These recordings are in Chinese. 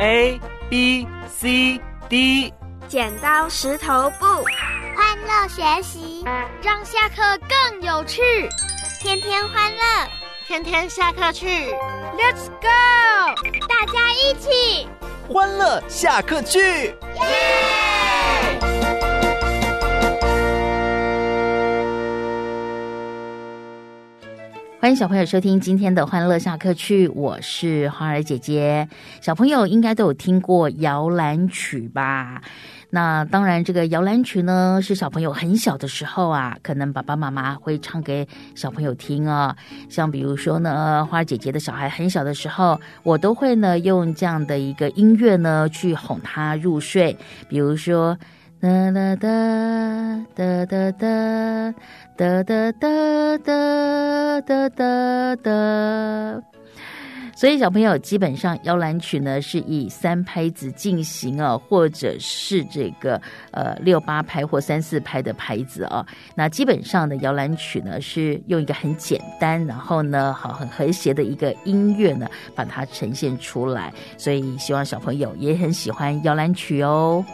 A B C D。 剪刀石头布， 欢乐学习， 让下课更有趣。 天天欢乐， 天天下课去 Let's go！ 大家一起欢乐下课去， 耶！ 欢迎小朋友收听今天的欢乐下课去，我是花儿姐姐。小朋友应该都有听过摇篮曲吧？那当然这个摇篮曲呢，是小朋友很小的时候啊，可能爸爸妈妈会唱给小朋友听啊。像比如说呢，花儿姐姐的小孩很小的时候，我都会呢用这样的一个音乐呢去哄他入睡。比如说哒哒哒哒哒哒哒哒哒哒哒哒哒。所以小朋友基本上摇篮曲呢是以3拍子进行啊，或者是这个6、8拍或3、4拍的拍子啊。那基本上的摇篮曲呢是用一个很简单，然后呢很和谐的一个音乐呢把它呈现出来。所以希望小朋友也很喜欢摇篮曲哦。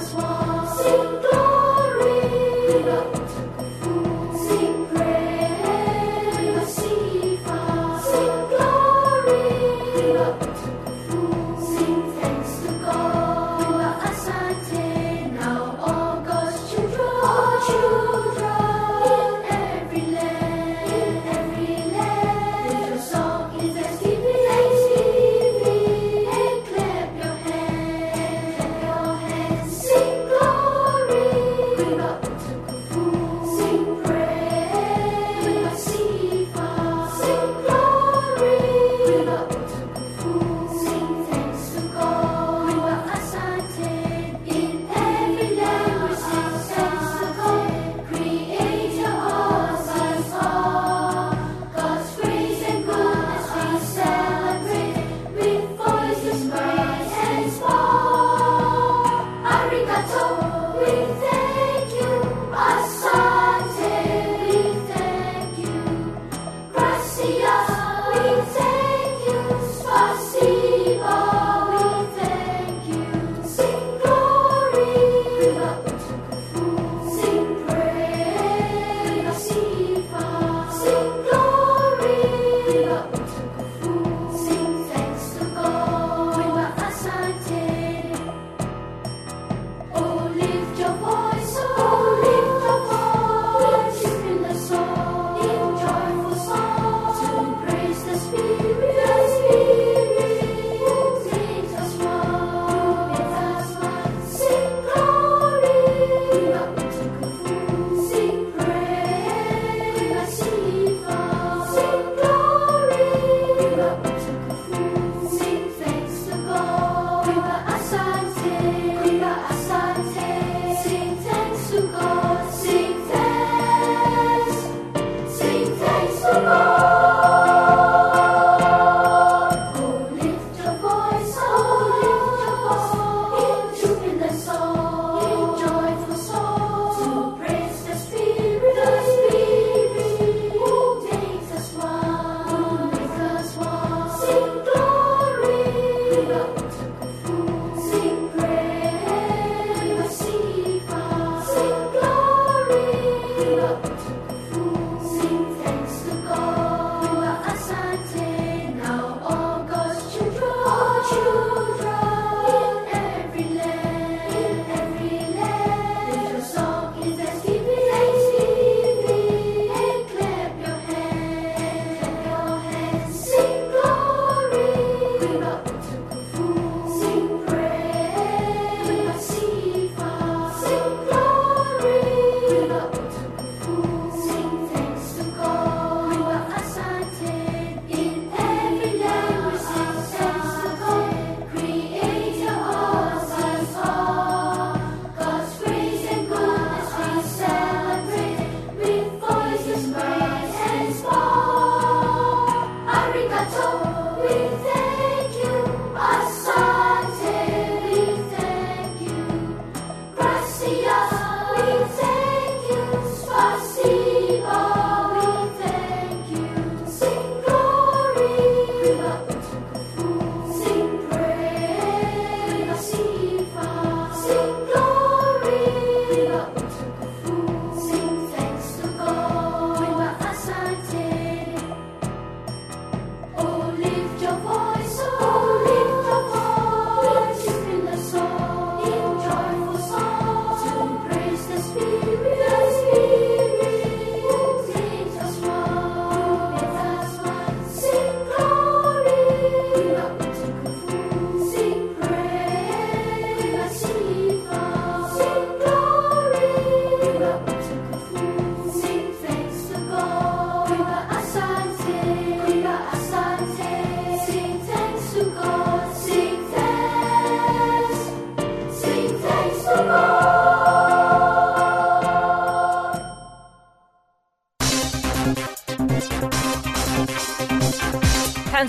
Sing glory, sing praise.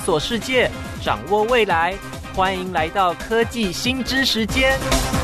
索世界，掌握未来。欢迎来到科技新知时间。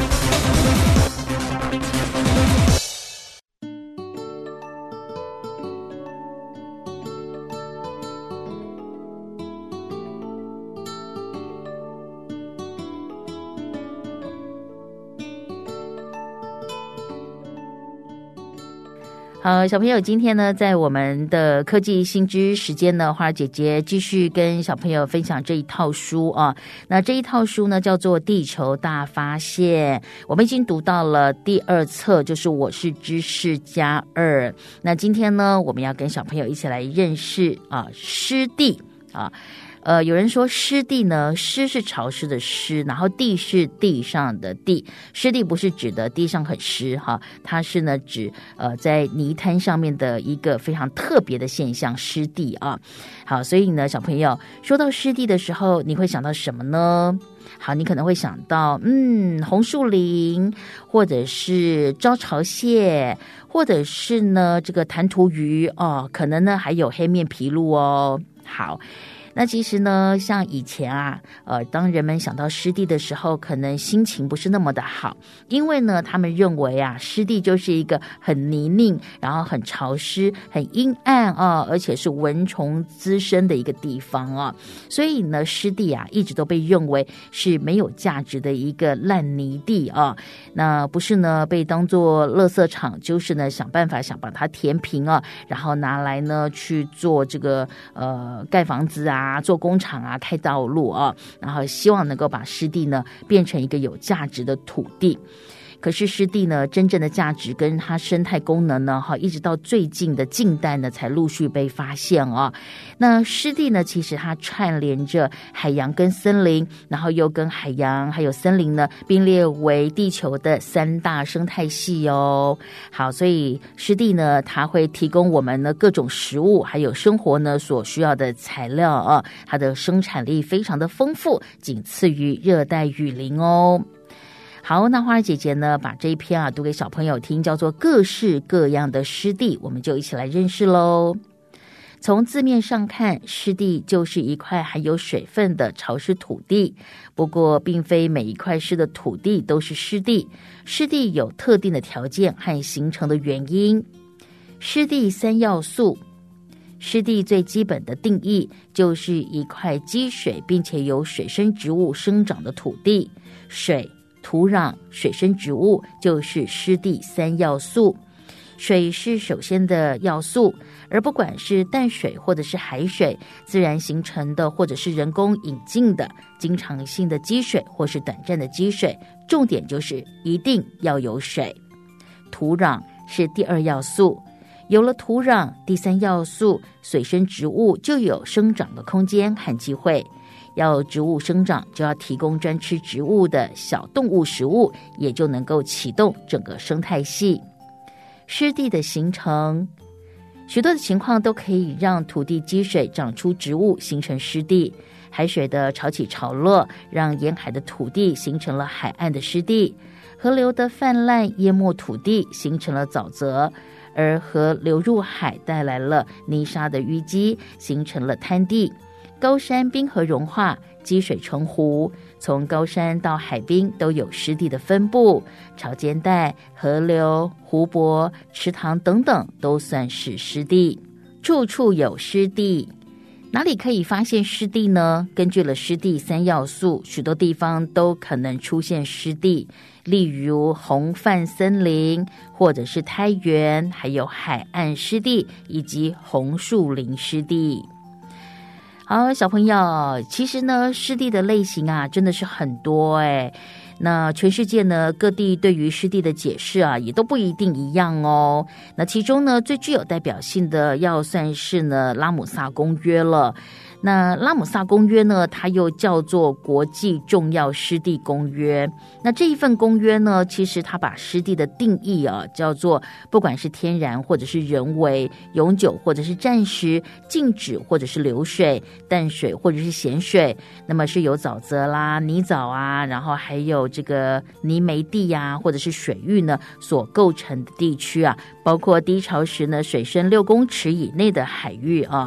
好，小朋友，今天呢，在我们的科技新知时间呢，花儿姐姐继续跟小朋友分享这一套书啊。那这一套书呢，叫做《地球大发现》，我们已经读到了第2册，就是我是知识家2。那今天呢，我们要跟小朋友一起来认识湿地啊。有人说湿地呢，湿是潮湿的湿，然后地是地上的地。湿地不是指的地上很湿哈，它是呢指在泥滩上面的一个非常特别的现象，湿地啊。好，所以呢，小朋友说到湿地的时候，你会想到什么呢？好，你可能会想到红树林，或者是招潮蟹，或者是呢这个弹涂鱼哦，可能呢还有黑面琵鹭哦。好。那其实呢，像以前当人们想到湿地的时候，可能心情不是那么的好，因为呢，他们认为湿地就是一个很泥泞，然后很潮湿、很阴暗而且是蚊虫滋生的一个地方所以呢，湿地一直都被认为是没有价值的一个烂泥地那不是呢被当作垃圾场，就是呢想办法想把它填平然后拿来呢去做这个盖房子做工厂开道路然后希望能够把湿地呢变成一个有价值的土地。可是湿地呢，真正的价值跟它生态功能呢，一直到最近的近代呢，才陆续被发现那湿地呢，其实它串联着海洋跟森林，然后又跟海洋还有森林呢并列为地球的3大生态系好，所以湿地呢，它会提供我们呢各种食物，还有生活呢所需要的材料它的生产力非常的丰富，仅次于热带雨林好，那花儿姐姐呢，把这一篇读给小朋友听，叫做各式各样的湿地，我们就一起来认识咯。从字面上看，湿地就是一块含有水分的潮湿土地，不过并非每一块湿的土地都是湿地，湿地有特定的条件和形成的原因。湿地3要素，湿地最基本的定义就是一块积水并且有水生植物生长的土地，水、土壤、水生植物就是湿地3要素。水是首先的要素，而不管是淡水或者是海水，自然形成的或者是人工引进的，经常性的积水或是短暂的积水，重点就是一定要有水。土壤是第2要素，有了土壤，第3要素水生植物就有生长的空间和机会。要植物生长，就要提供专吃植物的小动物食物，也就能够启动整个生态系。湿地的形成，许多的情况都可以让土地积水长出植物，形成湿地。海水的潮起潮落，让沿海的土地形成了海岸的湿地。河流的泛滥淹没土地，形成了沼泽。而河流入海带来了泥沙的淤积，形成了滩地。高山冰河融化，积水成湖，从高山到海滨都有湿地的分布，潮间带、河流、湖泊、池塘等等都算是湿地。处处有湿地，哪里可以发现湿地呢？根据了湿地3要素，许多地方都可能出现湿地，例如红泛森林，或者是苔原，还有海岸湿地以及红树林湿地。好，小朋友，其实呢，湿地的类型真的是很多那全世界呢，各地对于湿地的解释也都不一定一样那其中呢，最具有代表性的要算是呢拉姆萨公约了。那拉姆萨公约呢，它又叫做国际重要湿地公约。那这一份公约呢，其实它把湿地的定义叫做不管是天然或者是人为、永久或者是暂时、静止或者是流水、淡水或者是咸水，那么是由沼泽啦、泥沼然后还有这个泥煤地或者是水域呢所构成的地区包括低潮时呢水深6公尺以内的海域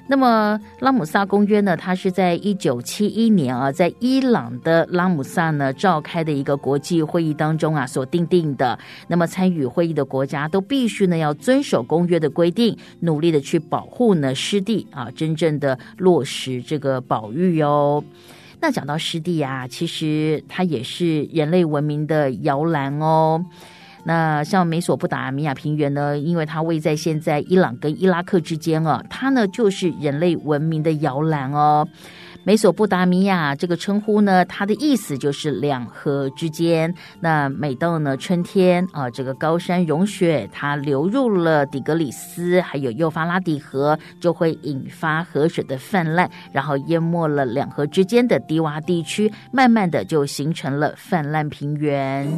那么拉姆萨公约呢，它是在1971年啊，在伊朗的拉姆萨呢召开的一个国际会议当中啊所订定的。那么参与会议的国家都必须呢要遵守公约的规定，努力的去保护呢湿地啊，真正的落实这个保育哦。那讲到湿地啊，其实它也是人类文明的摇篮哦。那像美索不达米亚平原呢，因为它位在现在伊朗跟伊拉克之间啊，它呢就是人类文明的摇篮哦。美索不达米亚这个称呼呢，它的意思就是两河之间。那每到呢春天啊，这个高山融雪，它流入了底格里斯还有幼发拉底河，就会引发河水的泛滥，然后淹没了两河之间的低洼地区，慢慢的就形成了泛滥平原。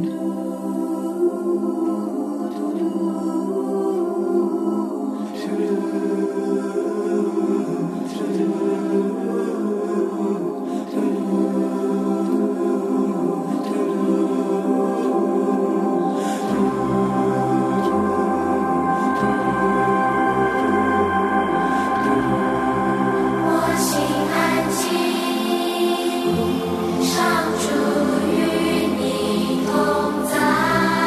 上主与你同在。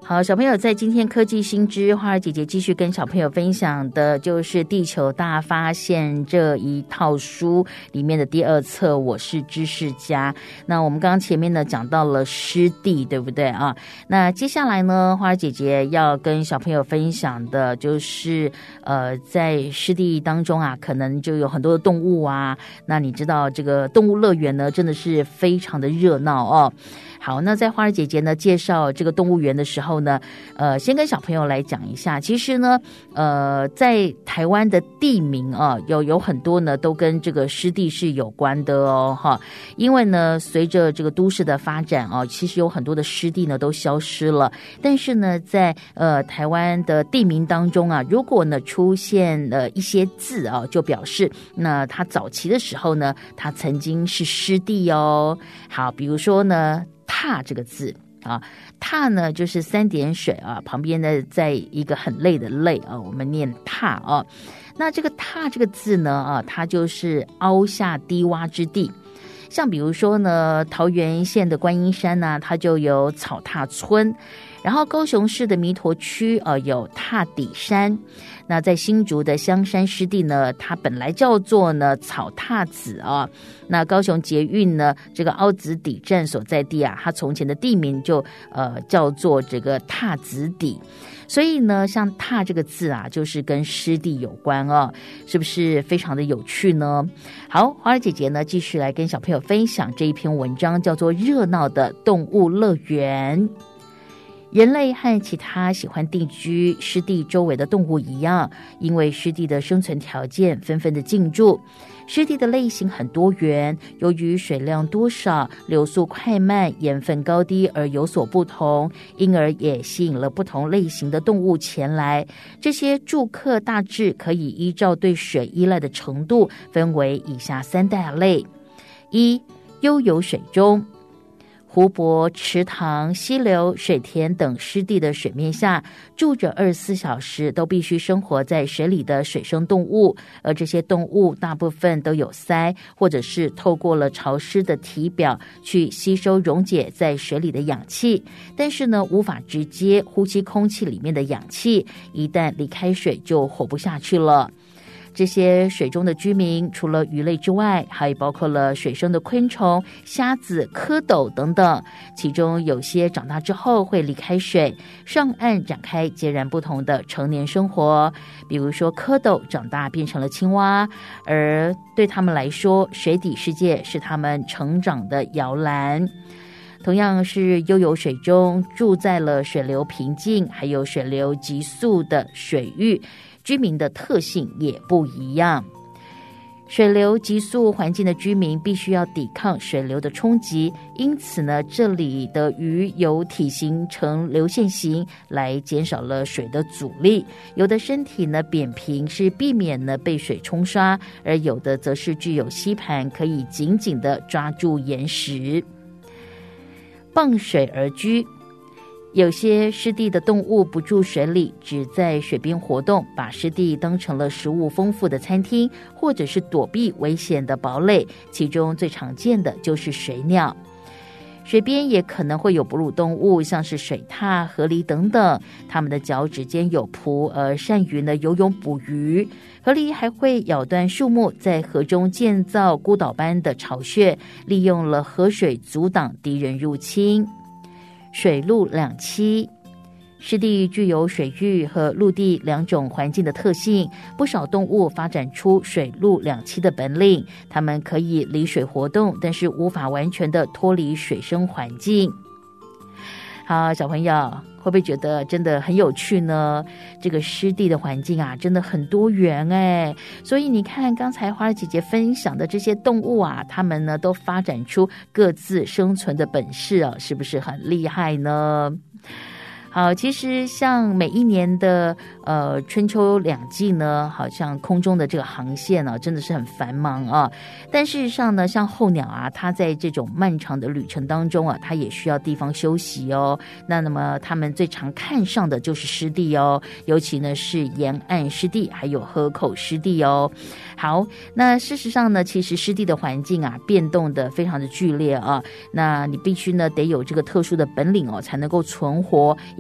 好，小朋友，在今天科技新知，花儿姐姐继续跟小朋友分享的就是《地球大发现》这一套书里面的第2册，我是知识家。那我们刚刚前面呢讲到了湿地，对不对啊？那接下来呢，花儿姐姐要跟小朋友分享的就是在湿地当中啊，可能就有很多的动物啊。那你知道这个动物乐园呢，真的是非常的热闹哦。好，那在花儿姐姐呢介绍这个动物园的时候呢，先跟小朋友来讲一下，其实呢，在台湾的地名啊，有很多呢都跟这个湿地是有关的哦，哈，因为呢，随着这个都市的发展啊，其实有很多的湿地呢都消失了，但是呢，在台湾的地名当中啊，如果呢出现一些字啊，就表示那它早期的时候呢，它曾经是湿地哦。好，比如说呢。踏这个字啊，踏呢就是3点水啊，旁边呢在一个很累的累啊，我们念踏啊。那这个踏这个字呢啊，它就是凹下低洼之地。像比如说呢，桃园县的观音山呢，它就有草踏村，然后高雄市的弥陀区有踏底山。那在新竹的香山湿地呢，它本来叫做呢草踏子啊。那高雄捷运呢这个凹子底站所在地啊，它从前的地名就叫做这个踏子底。所以呢，像踏这个字啊，就是跟湿地有关哦，是不是非常的有趣呢？好，花儿姐姐呢继续来跟小朋友分享这一篇文章，叫做《热闹的动物乐园》。人类和其他喜欢定居湿地周围的动物一样，因为湿地的生存条件纷纷的进驻。湿地的类型很多元，由于水量多少、流速快慢、盐分高低而有所不同，因而也吸引了不同类型的动物前来。这些住客大致可以依照对水依赖的程度分为以下3大类：一、悠游水中。湖泊、池塘、溪流、水田等湿地的水面下，住着24小时都必须生活在水里的水生动物，而这些动物大部分都有鳃，或者是透过了潮湿的体表去吸收溶解在水里的氧气，但是呢，无法直接呼吸空气里面的氧气，一旦离开水就活不下去了。这些水中的居民除了鱼类之外，还包括了水生的昆虫、虾子、蝌蚪等等，其中有些长大之后会离开水，上岸展开截然不同的成年生活。比如说蝌蚪长大变成了青蛙，而对他们来说，水底世界是他们成长的摇篮。同样是悠游水中，住在了水流平静还有水流急速的水域，居民的特性也不一样。水流急速环境的居民必须要抵抗水流的冲击，因此呢，这里的鱼有体型呈流线型，来减少了水的阻力。有的身体呢扁平，是避免呢被水冲刷，而有的则是具有吸盘，可以紧紧地抓住岩石。傍水而居。有些湿地的动物不住水里，只在水边活动，把湿地当成了食物丰富的餐厅，或者是躲避危险的堡垒，其中最常见的就是水鸟。水边也可能会有哺乳动物，像是水獭、河狸等等，它们的脚趾间有蹼，而善于呢游泳捕鱼。河狸还会咬断树木，在河中建造孤岛般的巢穴，利用了河水阻挡敌人入侵。水陆两栖。湿地具有水域和陆地2种环境的特性，不少动物发展出水陆两栖的本领，它们可以离水活动，但是无法完全的脱离水生环境。好，小朋友会不会觉得真的很有趣呢？这个湿地的环境啊，真的很多元哎。所以你看，刚才花儿姐姐分享的这些动物啊，它们呢都发展出各自生存的本事啊，是不是很厉害呢？好，其实像每一年的春秋两季呢，好像空中的这个航线呢，真的是很繁忙啊。但事实上呢，像候鸟啊，它在这种漫长的旅程当中啊，它也需要地方休息哦。那么它们最常看上的就是湿地哦，尤其呢是沿岸湿地，还有河口湿地哦。好，那事实上呢，其实湿地的环境啊，变动的非常的剧烈啊。那你必须呢得有这个特殊的本领哦，才能够存活。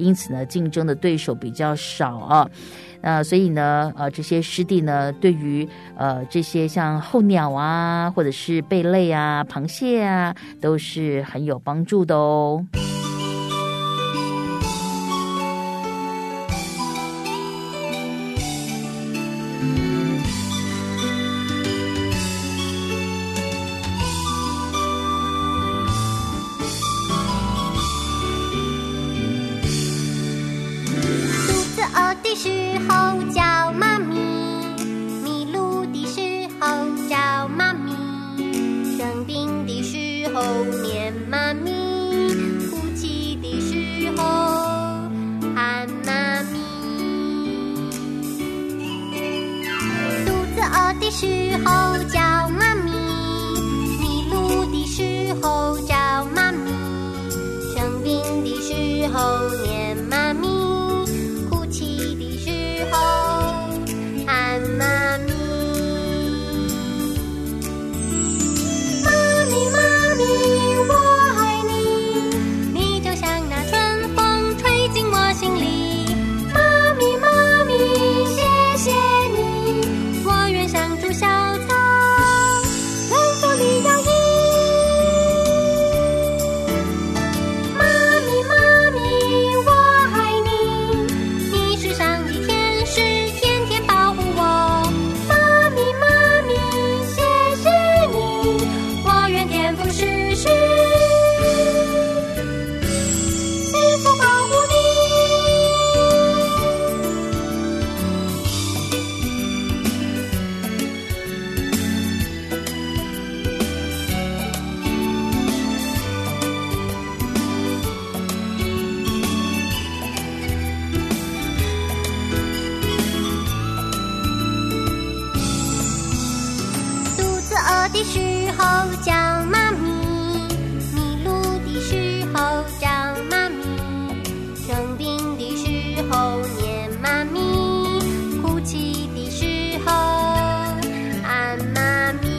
因此呢，竞争的对手比较少啊。所以呢，这些湿地呢，对于这些像候鸟啊，或者是贝类啊、螃蟹啊，都是很有帮助的哦。 的时候叫妈咪，迷路的时候叫妈咪，生病的时候念妈咪，哭泣的时候喊妈咪。肚子饿的时候叫妈咪，迷路的时候叫妈咪，生病的时候念妈咪，喊妈咪。妈咪妈咪我爱你，你就像那春风吹进我心里。妈咪妈咪谢谢你，我愿像株小草春风里摇曳。妈咪妈咪我爱你，你是上帝天使天天保护我。妈咪妈咪谢谢你，我愿天父时时赐福保护你。的时候叫妈咪，迷路的时候叫妈咪，生病的时候念妈咪，哭泣的时候喊妈咪。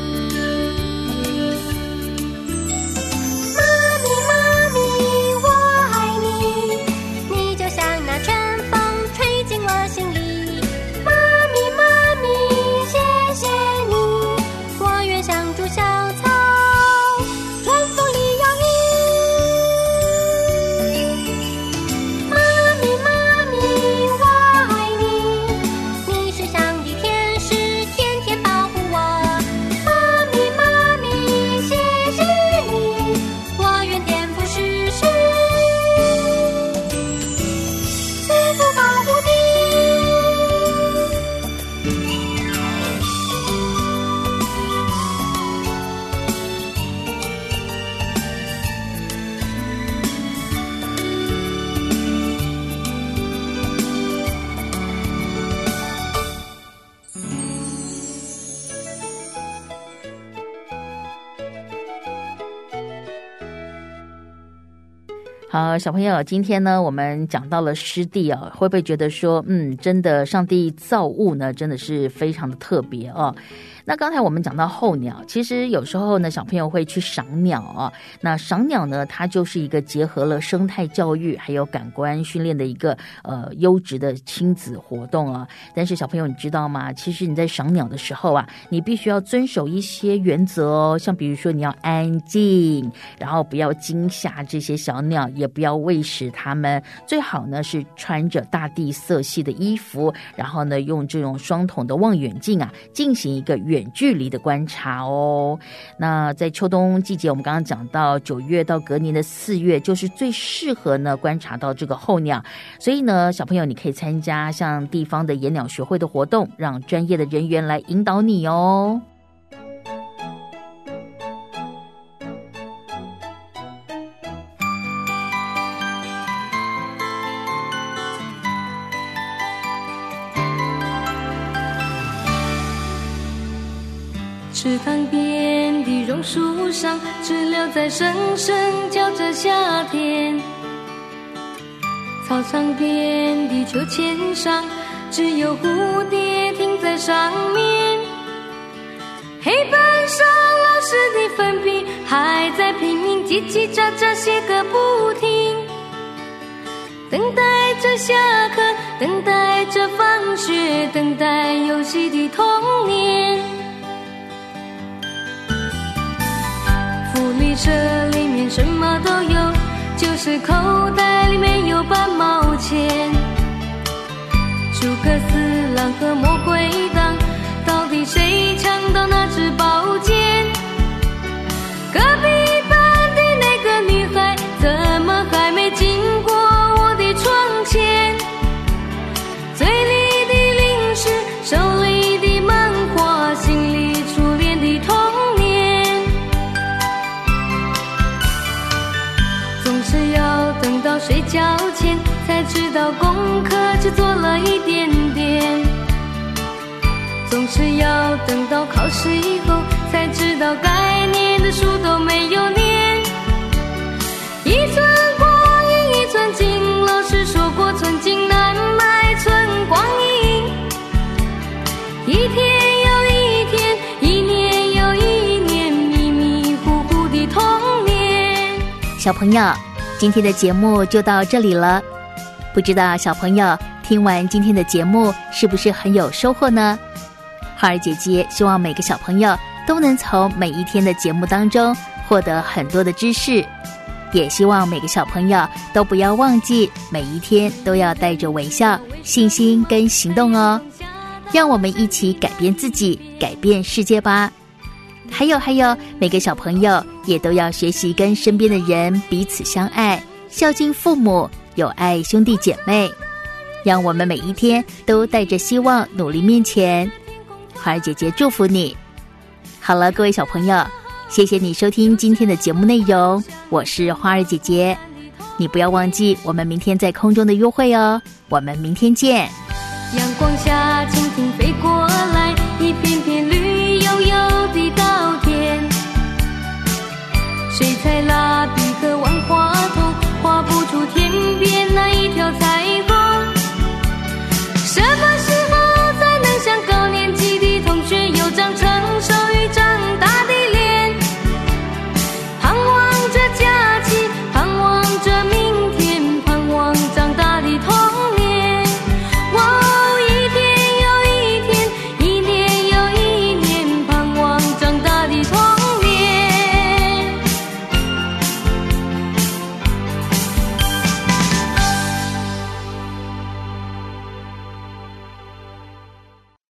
妈咪妈咪我爱你，你就像那春风吹进我心里。妈咪妈咪谢谢你，我愿像株小草春风里摇曳。妈咪妈咪我爱你，你是上帝天使天天保护我。妈咪妈咪谢谢你，我愿天父时时赐福保护你。 好，小朋友，今天呢，我们讲到了湿地哦，会不会觉得说，真的，上帝造物呢，真的是非常的特别哦。那刚才我们讲到候鸟，其实有时候呢，小朋友会去赏鸟啊。那赏鸟呢，它就是一个结合了生态教育还有感官训练的一个优质的亲子活动啊。但是小朋友你知道吗？其实你在赏鸟的时候啊，你必须要遵守一些原则哦，像比如说你要安静，然后不要惊吓这些小鸟，也不要喂食它们，最好呢是穿着大地色系的衣服，然后呢用这种双筒的望远镜啊，进行一个远距离的观察哦。那在秋冬季节，我们刚刚讲到9月到隔年的4月，就是最适合呢观察到这个候鸟。所以呢，小朋友你可以参加像地方的野鸟学会的活动，让专业的人员来引导你哦。 池塘边的榕树上，知了在声声叫着夏天。草场边的秋千上，只有蝴蝶停在上面。黑板上老师的粉笔还在拼命叽叽喳喳写个不停。 等待着下课，等待着放学，等待游戏的童年。福利社里面什么都有，就是口袋里没有半毛钱。诸葛四郎和魔鬼党，到底谁抢到那支宝剑？隔壁班的那个女孩，怎么还没经过我的窗前？嘴里的零食，手里的漫画，心里初恋的童年。总是要等到睡觉前，才知道功课只做了一点点。总是要等到考试以后，才知道该念的书都没有念。一寸光阴一寸金，老师说过寸金难买寸光阴。一天又一天，一年又一年，迷迷糊糊的童年。 小朋友，今天的节目就到这里了。不知道小朋友听完今天的节目是不是很有收获呢？花儿姐姐希望每个小朋友都能从每一天的节目当中获得很多的知识，也希望每个小朋友都不要忘记每一天都要带着微笑、信心跟行动哦。让我们一起改变自己，改变世界吧。还有，每个小朋友也都要学习跟身边的人彼此相爱，孝敬父母，有爱兄弟姐妹。让我们每一天都带着希望努力面前。花儿姐姐祝福你。好了，各位小朋友，谢谢你收听今天的节目内容，我是花儿姐姐。你不要忘记我们明天在空中的约会哦，我们明天见。 阳光下蜻蜓飞过来，一片片绿油油的稻田。水彩蜡笔和万花筒，画不出天边那一条彩虹。什么